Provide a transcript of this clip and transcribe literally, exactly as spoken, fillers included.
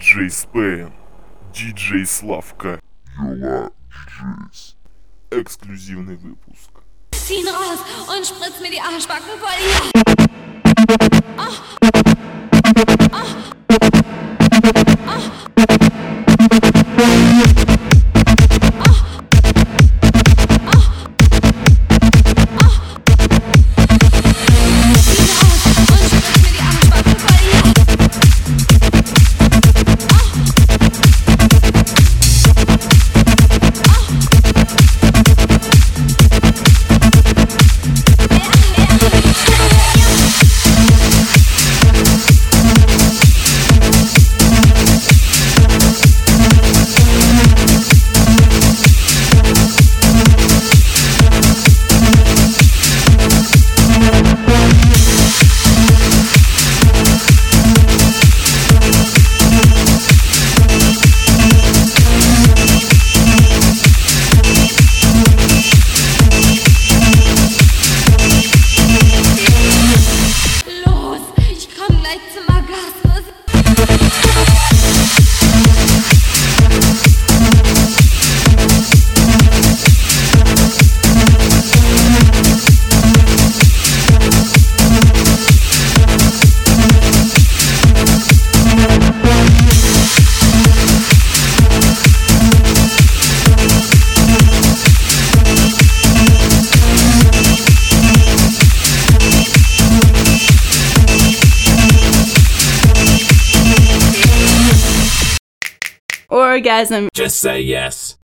диджей Спейн, диджей Славка, Юла Джейс. Эксклюзивный выпуск. Zieh ihn raus und spritz mir die Arschbacken voll hier. Oh. Oh. Orgasm. Just say yes.